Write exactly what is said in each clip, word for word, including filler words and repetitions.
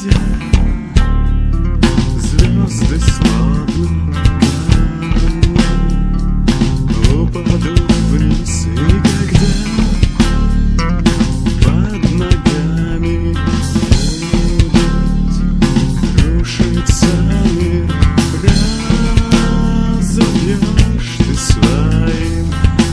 где звезды словно камни упадут вниз, и когда под ногами будет рушиться мир, разобьешь ты своим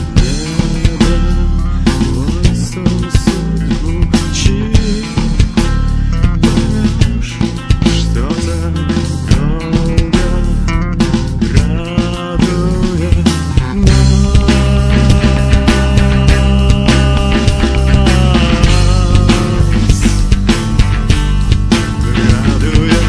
небом воинством судьбу, чьи поймешь, что так долго радует нас, радует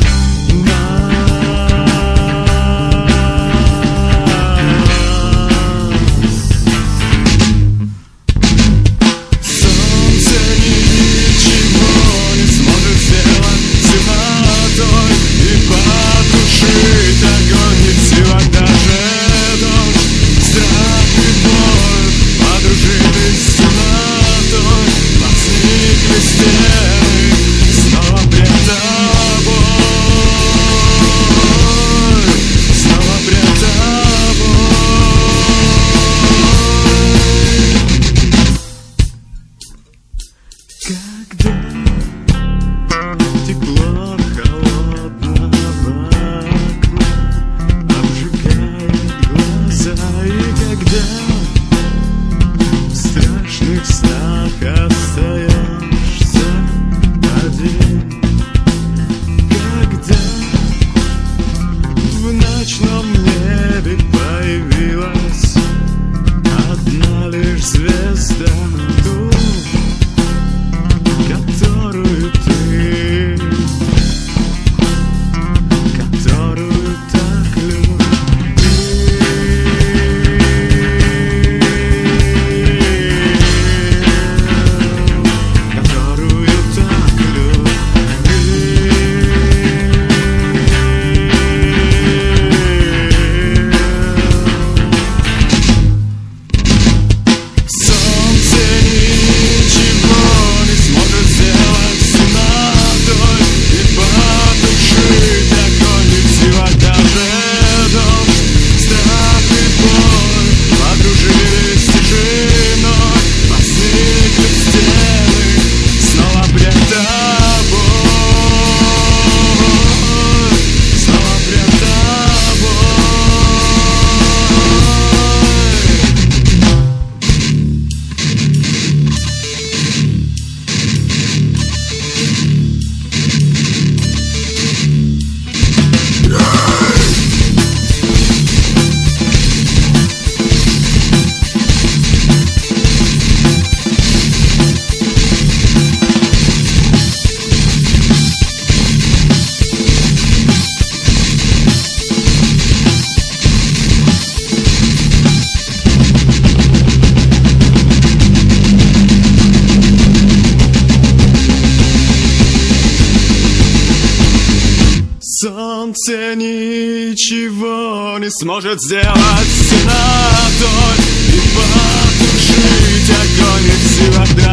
Солнце ничего не сможет сделать зимой и потушить огонь, не в силах даже дождь. Страх и боль подружились с темнотой, возникли стены снова пред тобой, снова пред тобой. Когда тепло холодно вокруг обжигает глаза, и когда в страшных снах остаешься один, когда в ночном небе появилась одна лишь звезда, ту, которую ты, которую так любил, которую так любил. Солнце ничего не сможет сделать с темнотой и потушить огонь, не в силах даже дождь. Страх и боль подружились с тишиной, возникли стены снова пред тобой, снова пред тобой. Солнце ничего не сможет сделать с темнотой и потушить огонь, не в силах